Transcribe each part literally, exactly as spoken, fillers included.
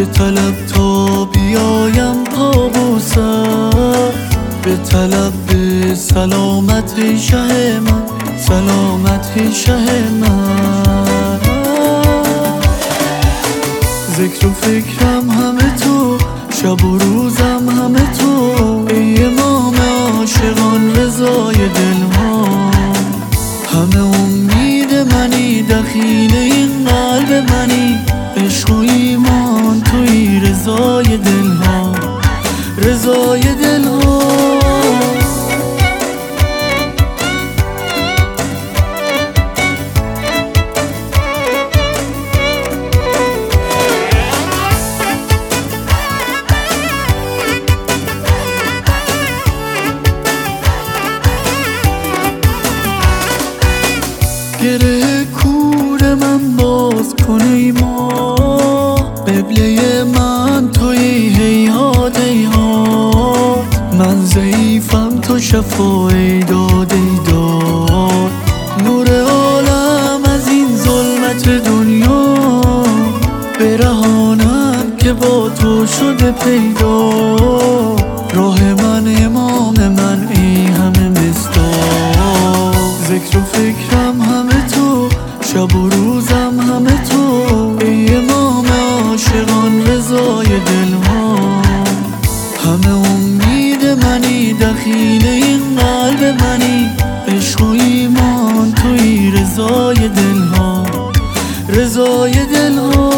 به طلب تا بیایم پابوسم، به طلب به سلامت شه من، سلامت شه من. ذکر و فکرم همه تو، شب و روزم همه تو، ای امام عاشقان رضای دلها. همه امید منی، دخیل این قلب منی، عشق و ایمان توی رضای دلها، رضای دلها. گره کور من باز کن ای ما، قبله من توی هیهات هیهات. من ضعیفم تو شفای داد ای داد، نور عالم از این ظلمت دنیا برهانم که با تو شده پیدا. راه من امام من ای همه مصداق، ذکر و فکرم همه تو، شب و روزم همه تو، ای امام عاشقان رضای دلها. همه امید منی، دخیل این قلب منی، عشق و ایمان توی رضای دلها، رضای دلها.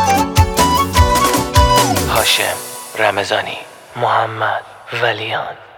هاشم رمضانی، محمد ولیان.